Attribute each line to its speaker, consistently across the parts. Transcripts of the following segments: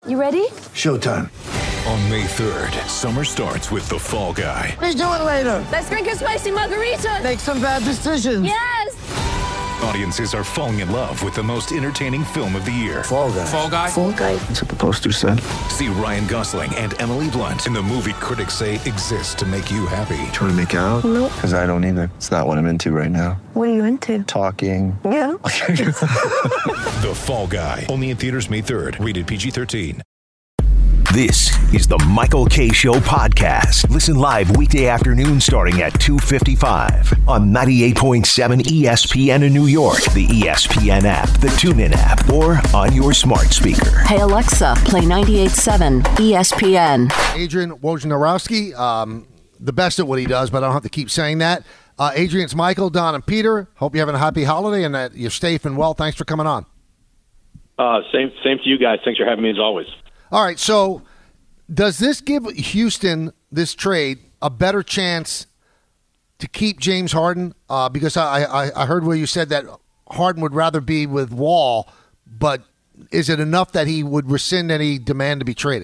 Speaker 1: You ready?
Speaker 2: Showtime.
Speaker 3: On May 3rd, summer starts with The Fall Guy.
Speaker 2: Let's do it later.
Speaker 1: Let's drink a spicy margarita.
Speaker 2: Make some bad decisions.
Speaker 1: Yes!
Speaker 3: Audiences are falling in love with the most entertaining film of the year.
Speaker 2: Fall Guy.
Speaker 4: Fall Guy?
Speaker 1: Fall Guy.
Speaker 2: That's what the poster said.
Speaker 3: See Ryan Gosling and Emily Blunt in the movie critics say exists to make you happy.
Speaker 2: Trying to make it out?
Speaker 1: Nope.
Speaker 2: Because I don't either. It's not what I'm into right now.
Speaker 1: What are you into?
Speaker 2: Talking.
Speaker 1: Yeah.
Speaker 3: The Fall Guy. Only in theaters May 3rd. Rated PG-13.
Speaker 5: This is the Michael Kay Show podcast. Listen live weekday afternoon starting at 2:55 on 98.7 ESPN in New York, the ESPN app, the TuneIn app, or on your smart speaker.
Speaker 6: Hey Alexa, play 98.7 ESPN.
Speaker 7: Adrian Wojnarowski, the best at what he does, but I don't have to keep saying that. Adrian, it's Michael, Don, and Peter. Hope you're having a happy holiday and that you're safe and well. Thanks for coming on.
Speaker 8: Same to you guys. Thanks for having me as always.
Speaker 7: All right, so does this give Houston, this trade, a better chance to keep James Harden? Because I heard where you said that Harden would rather be with Wall, but is it enough that he would rescind any demand to be traded?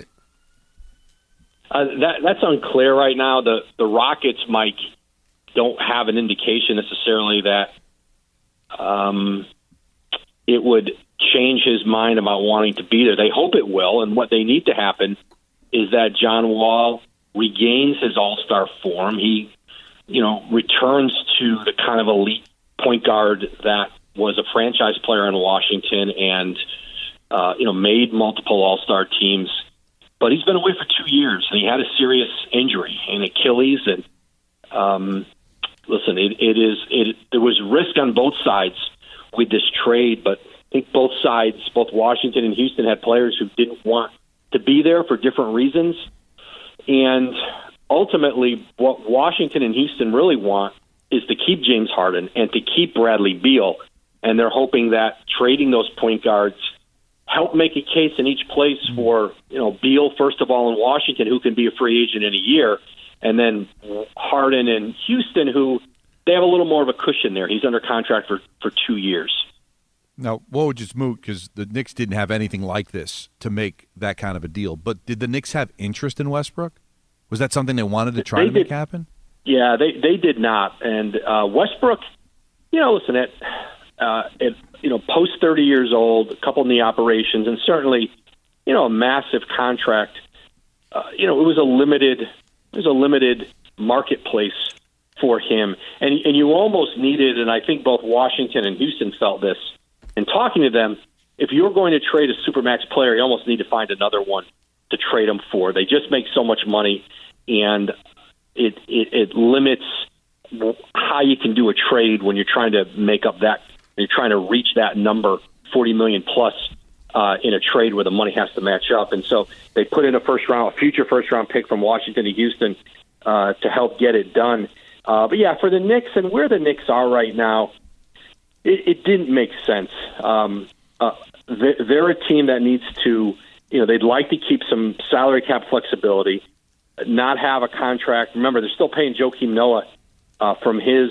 Speaker 8: That's unclear right now. The Rockets, Mike, don't have an indication necessarily that it would change his mind about wanting to be there. They hope it will, and what they need to happen is that John Wall regains his all-star form. He, returns to the kind of elite point guard that was a franchise player in Washington and, made multiple all-star teams. But he's been away for 2 years, and he had a serious injury, an Achilles. And listen, there was risk on both sides with this trade, but I think both sides, both Washington and Houston, had players who didn't want to be there for different reasons. And ultimately, what Washington and Houston really want is to keep James Harden and to keep Bradley Beal. And they're hoping that trading those point guards help make a case in each place for, Beal, first of all, in Washington, who can be a free agent in a year, and then Harden in Houston, who they have a little more of a cushion there. He's under contract for 2 years.
Speaker 4: Now, Woj is moot because the Knicks didn't have anything like this to make that kind of a deal. But did the Knicks have interest in Westbrook? Was that something they wanted to try to make happen?
Speaker 8: Yeah, they did not. And Westbrook, listen, post 30 years old, a couple knee operations, and certainly, a massive contract. It was a limited marketplace for him, and you almost needed, and I think both Washington and Houston felt this. And talking to them, if you're going to trade a Supermax player, you almost need to find another one to trade them for. They just make so much money, and it limits how you can do a trade when you're trying to make up that, you're trying to reach that number, $40 million plus, in a trade where the money has to match up. And so they put in a future first round pick from Washington to Houston to help get it done. But yeah, for the Knicks and where the Knicks are right now, it didn't make sense. They're a team that needs to, they'd like to keep some salary cap flexibility, not have a contract. Remember, they're still paying Joakim Noah from his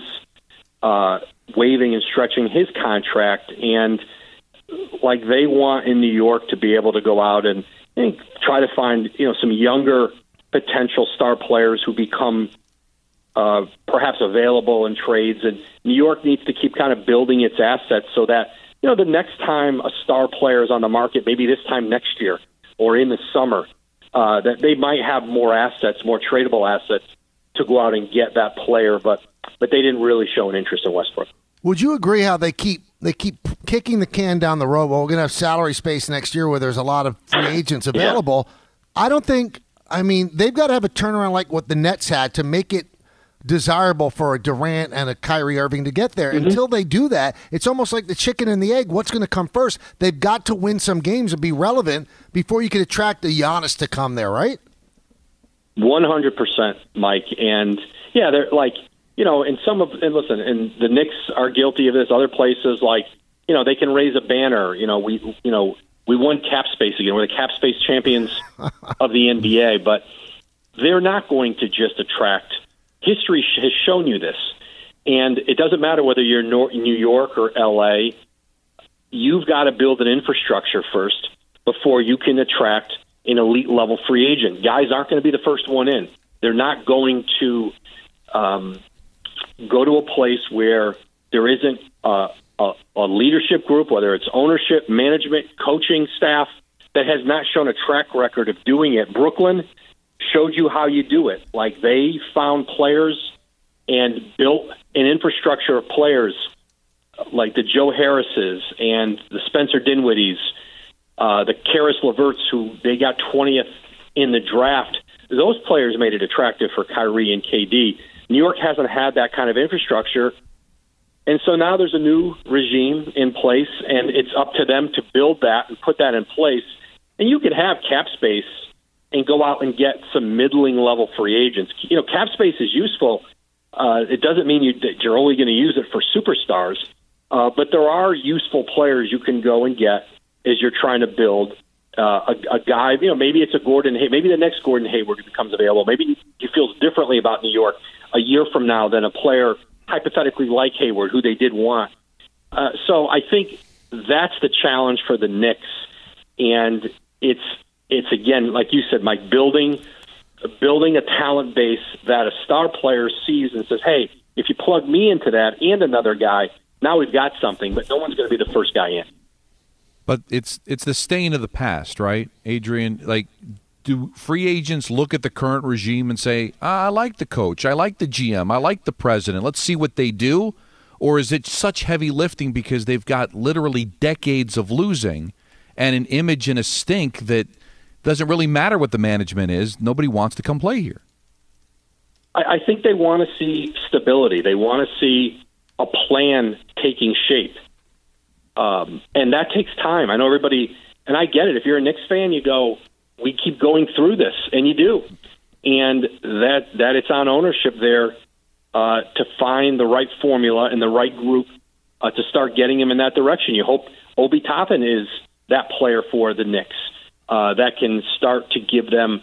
Speaker 8: waiving and stretching his contract. And like they want in New York to be able to go out and try to find, some younger potential star players who become perhaps available in trades, and New York needs to keep kind of building its assets so that, the next time a star player is on the market, maybe this time next year or in the summer, that they might have more assets, more tradable assets to go out and get that player, but they didn't really show an interest in Westbrook.
Speaker 7: Would you agree how they keep kicking the can down the road? Well, we're going to have salary space next year where there's a lot of free agents available. Yeah. They've got to have a turnaround like what the Nets had to make it desirable for a Durant and a Kyrie Irving to get there. Mm-hmm. Until they do that, it's almost like the chicken and the egg. What's going to come first? They've got to win some games and be relevant before you can attract a Giannis to come there, right?
Speaker 8: 100%, Mike. And yeah, they're like, and the Knicks are guilty of this. Other places, like, they can raise a banner. We won cap space again. We're the cap space champions of the NBA, but they're not going to just attract. History has shown you this, and it doesn't matter whether you're in New York or L.A. You've got to build an infrastructure first before you can attract an elite level free agent. Guys aren't going to be the first one in. They're not going to go to a place where there isn't a leadership group, whether it's ownership, management, coaching staff, that has not shown a track record of doing it. Brooklyn showed you how you do it. Like, they found players and built an infrastructure of players like the Joe Harrises and the Spencer Dinwiddies, the Karis LeVerts, who they got 20th in the draft. Those players made it attractive for Kyrie and KD. New York hasn't had that kind of infrastructure. And so now there's a new regime in place, and it's up to them to build that and put that in place. And you could have cap space and go out and get some middling level free agents. You know, cap space is useful. It doesn't mean that you're only going to use it for superstars, but there are useful players you can go and get as you're trying to build a guy. You know, maybe it's a Gordon Hayward. Maybe the next Gordon Hayward becomes available. Maybe he feels differently about New York a year from now than a player hypothetically like Hayward, who they did want. So I think that's the challenge for the Knicks, and it's again, like you said, Mike, building a talent base that a star player sees and says, hey, if you plug me into that and another guy, now we've got something, but no one's going to be the first guy in.
Speaker 4: But it's the stain of the past, right, Adrian? Like, do free agents look at the current regime and say, I like the coach, I like the GM, I like the president, let's see what they do? Or is it such heavy lifting because they've got literally decades of losing and an image and a stink that doesn't really matter what the management is? Nobody wants to come play here.
Speaker 8: I think they want to see stability. They want to see a plan taking shape. And that takes time. I know everybody, and I get it. If you're a Knicks fan, you go, we keep going through this, and you do. And that it's on ownership there to find the right formula and the right group to start getting him in that direction. You hope Obi Toppin is that player for the Knicks that can start to give them,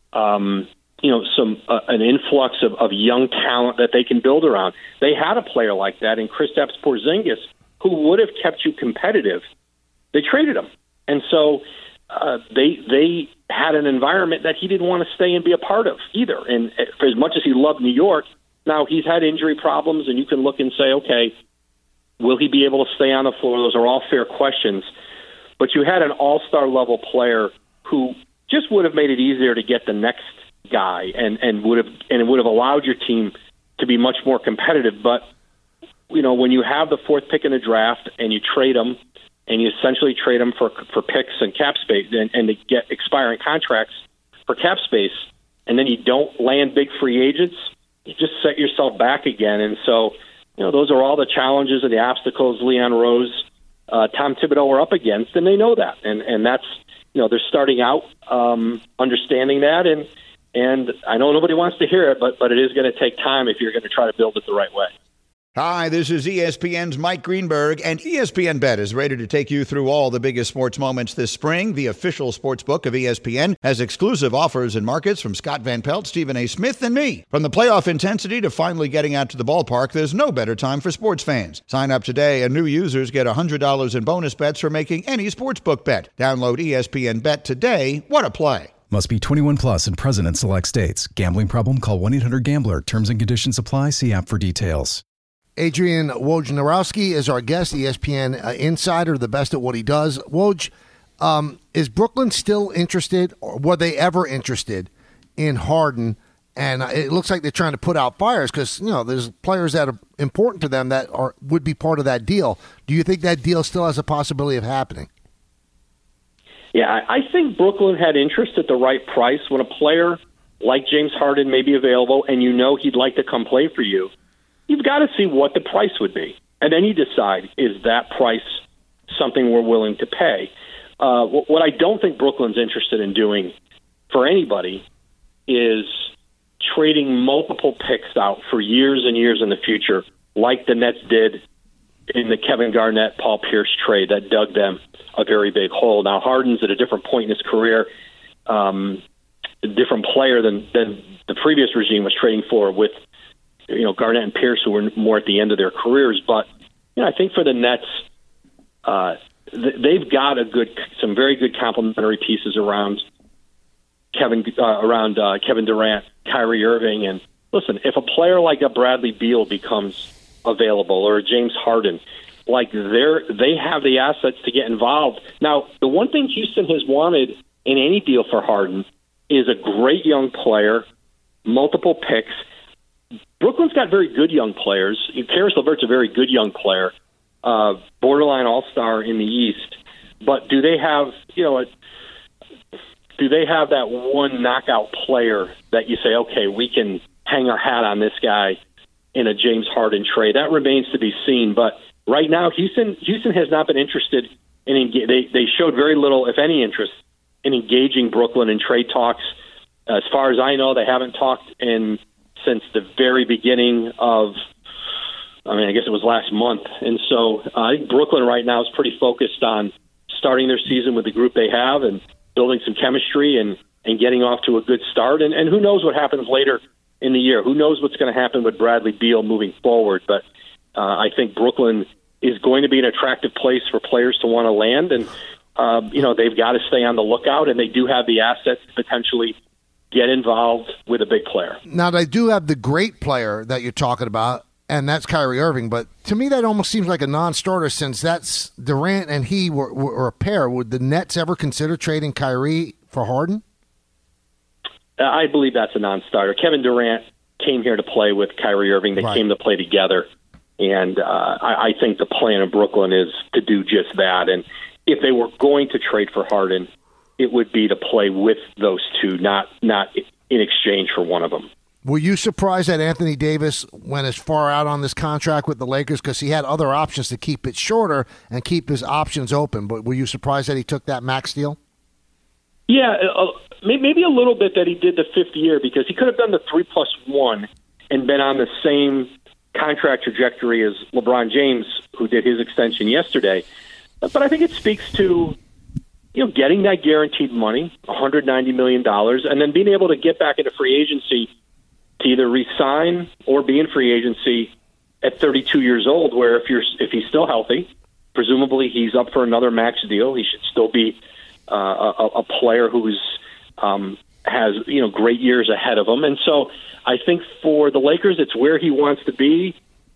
Speaker 8: some an influx of young talent that they can build around. They had a player like that in Kristaps Porzingis who would have kept you competitive. They traded him, and so they had an environment that he didn't want to stay and be a part of either. And for as much as he loved New York, now he's had injury problems, and you can look and say, okay, will he be able to stay on the floor? Those are all fair questions. But you had an all-star level player who just would have made it easier to get the next guy, and it would have allowed your team to be much more competitive. But you know, when you have the fourth pick in the draft and you trade them, and you essentially trade them for picks and cap space, and to get expiring contracts for cap space, and then you don't land big free agents, you just set yourself back again. And so, you know, those are all the challenges and the obstacles Leon Rose, Tom Thibodeau are up against, and they know that. And that's, you know, they're starting out understanding that, and I know nobody wants to hear it, but it is going to take time if you're going to try to build it the right way.
Speaker 9: Hi, this is ESPN's Mike Greenberg, and ESPN Bet is ready to take you through all the biggest sports moments this spring. The official sports book of ESPN has exclusive offers and markets from Scott Van Pelt, Stephen A. Smith, and me. From the playoff intensity to finally getting out to the ballpark, there's no better time for sports fans. Sign up today, and new users get $100 in bonus bets for making any sportsbook bet. Download ESPN Bet today. What a play.
Speaker 10: Must be 21 plus and present in select states. Gambling problem? Call 1-800-GAMBLER. Terms and conditions apply. See app for details.
Speaker 7: Adrian Wojnarowski is our guest, ESPN insider, the best at what he does. Woj, is Brooklyn still interested, or were they ever interested in Harden? And it looks like they're trying to put out fires because, you know, there's players that are important to them that would be part of that deal. Do you think that deal still has a possibility of happening?
Speaker 8: Yeah, I think Brooklyn had interest at the right price. When a player like James Harden may be available and you know he'd like to come play for you, you've got to see what the price would be. And then you decide, is that price something we're willing to pay? What I don't think Brooklyn's interested in doing for anybody is trading multiple picks out for years and years in the future, like the Nets did in the Kevin Garnett, Paul Pierce trade that dug them a very big hole. Now, Harden's at a different point in his career, a different player than the previous regime was trading for with, you know, Garnett and Pierce, who were more at the end of their careers. But, you know, I think for the Nets, they've got some very good complementary pieces around Kevin Durant, Kyrie Irving, and listen, if a player like a Bradley Beal becomes available or a James Harden, like they have the assets to get involved. Now, the one thing Houston has wanted in any deal for Harden is a great young player, multiple picks. Brooklyn's got very good young players. Karis LeVert's a very good young player, borderline all-star in the East. But do they have, that one knockout player that you say, okay, we can hang our hat on this guy in a James Harden trade? That remains to be seen. But right now, Houston has not been interested in. They showed very little, if any, interest in engaging Brooklyn in trade talks. As far as I know, they haven't talked since the very beginning of. I guess it was last month. And so I think Brooklyn right now is pretty focused on starting their season with the group they have and building some chemistry and getting off to a good start. And who knows what happens later in the year? Who knows what's going to happen with Bradley Beal moving forward? But I think Brooklyn is going to be an attractive place for players to want to land. And, they've got to stay on the lookout, and they do have the assets to potentially get involved with a big player.
Speaker 7: Now, they do have the great player that you're talking about, and that's Kyrie Irving. But to me, that almost seems like a non-starter since that's Durant and he were a pair. Would the Nets ever consider trading Kyrie for Harden?
Speaker 8: I believe that's a non-starter. Kevin Durant came here to play with Kyrie Irving. They came to play together. And I think the plan of Brooklyn is to do just that. And if they were going to trade for Harden, it would be to play with those two, not in exchange for one of them.
Speaker 7: Were you surprised that Anthony Davis went as far out on this contract with the Lakers because he had other options to keep it shorter and keep his options open? But were you surprised that he took that max deal?
Speaker 8: Yeah, maybe a little bit that he did the fifth year because he could have done the 3+1 and been on the same contract trajectory as LeBron James, who did his extension yesterday. But I think it speaks to getting that guaranteed money, $190 million, and then being able to get back into free agency to either re-sign or be in free agency at 32 years old, where if he's still healthy, presumably he's up for another max deal. He should still be a player who's has great years ahead of him. And so I think for the Lakers, it's where he wants to be.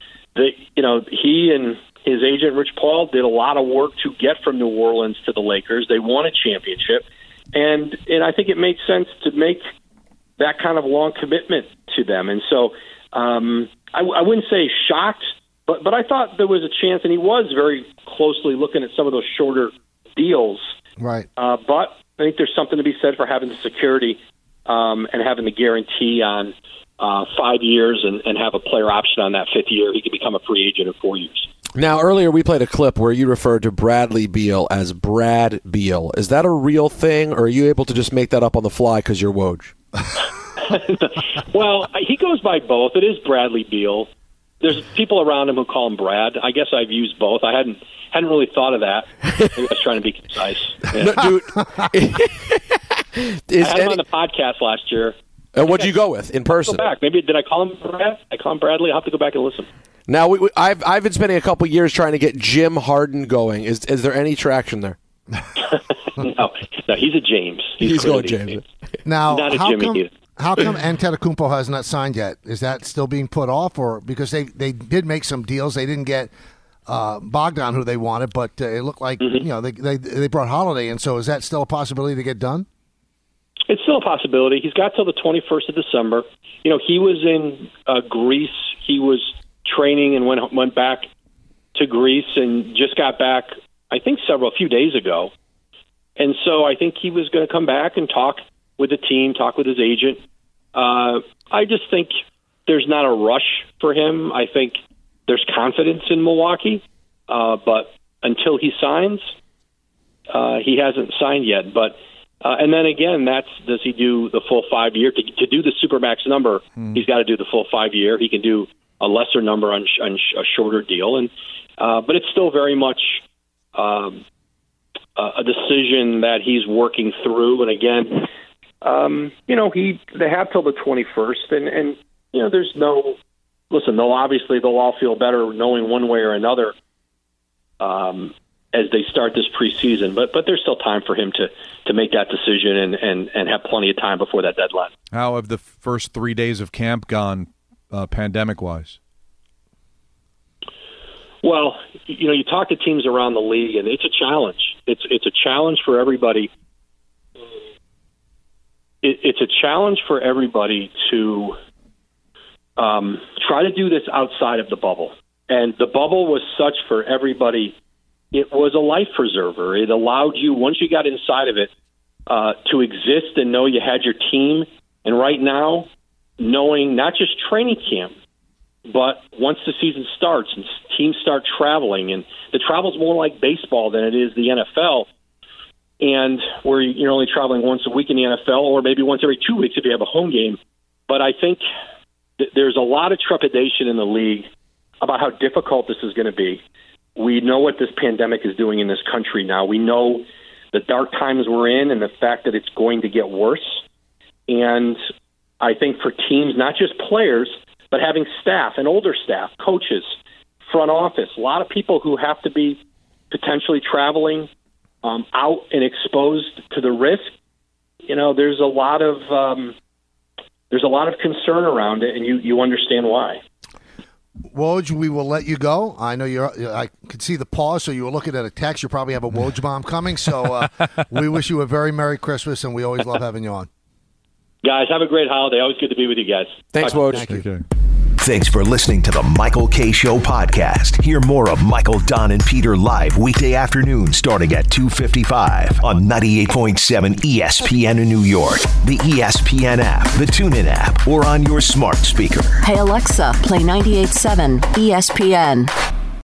Speaker 8: He and his agent, Rich Paul, did a lot of work to get from New Orleans to the Lakers. They won a championship. And I think it makes sense to make that kind of long commitment to them. And so I wouldn't say shocked, but I thought there was a chance, and he was very closely looking at some of those shorter deals.
Speaker 7: Right.
Speaker 8: But I think there's something to be said for having the security and having the guarantee on 5 years and have a player option on that fifth year. He could become a free agent in 4 years.
Speaker 11: Now, earlier we played a clip where you referred to Bradley Beal as Brad Beal. Is that a real thing, or are you able to just make that up on the fly because you're Woj?
Speaker 8: Well, he goes by both. It is Bradley Beal. There's people around him who call him Brad. I guess I've used both. I hadn't really thought of that. I was trying to be concise. Yeah.
Speaker 11: No, dude,
Speaker 8: I had him on the podcast last year.
Speaker 11: And what'd you go with in person?
Speaker 8: Go back. Maybe did I call him Brad? I call him Bradley. I'll have to go back and listen.
Speaker 11: Now I've been spending a couple years trying to get Jim Harden going. Is there any traction there?
Speaker 8: No, he's a James.
Speaker 11: He's going James.
Speaker 7: Now,
Speaker 8: not a Jimmy either.
Speaker 7: How come Antetokounmpo has not signed yet? Is that still being put off, or because they did make some deals? They didn't get Bogdan, who they wanted, but it looked like they brought Holiday in. So is that still a possibility to get done?
Speaker 8: It's still a possibility. He's got till the 21st of December. He was in Greece. He was training and went back to Greece and just got back, I think, a few days ago. And so I think he was going to come back and talk with the team, talk with his agent. I just think there's not a rush for him. I think there's confidence in Milwaukee, but until he signs, he hasn't signed yet. But and then again, does he do the full 5 year? To do the Supermax number, he's got to do the full 5 year. He can do a lesser number on a shorter deal, and but it's still very much a decision that he's working through. And again, they have till the 21st, and there's no listen. They'll all feel better knowing one way or another. as they start this preseason. But there's still time for him to make that decision and have plenty of time before that deadline.
Speaker 4: How have the first 3 days of camp gone, pandemic-wise?
Speaker 8: Well, you talk to teams around the league, and it's a challenge. It's a challenge for everybody. It's a challenge for everybody to try to do this outside of the bubble. And the bubble was such for everybody. It was a life preserver. It allowed you, once you got inside of it, to exist and know you had your team. And right now, knowing not just training camp, but once the season starts and teams start traveling, and the travel's more like baseball than it is the NFL, and where you're only traveling once a week in the NFL, or maybe once every 2 weeks if you have a home game. But I think there's a lot of trepidation in the league about how difficult this is going to be. We know what this pandemic is doing in this country now. We know the dark times we're in and the fact that it's going to get worse. And I think for teams, not just players, but having staff and older staff, coaches, front office, a lot of people who have to be potentially traveling out and exposed to the risk. There's a lot of concern around it, and you understand why.
Speaker 7: Woj, we will let you go. I know I could see the pause, so you were looking at a text. You probably have a Woj bomb coming. So we wish you a very Merry Christmas, and we always love having you on.
Speaker 8: Guys, have a great holiday. Always good to be with you guys.
Speaker 11: Thanks, Woj.
Speaker 7: Thank you.
Speaker 4: Okay.
Speaker 5: Thanks for listening to the Michael K. Show podcast. Hear more of Michael, Don, and Peter live weekday afternoons starting at 2:55 on 98.7 ESPN in New York, the ESPN app, the TuneIn app, or on your smart speaker.
Speaker 6: Hey Alexa, play 98.7 ESPN.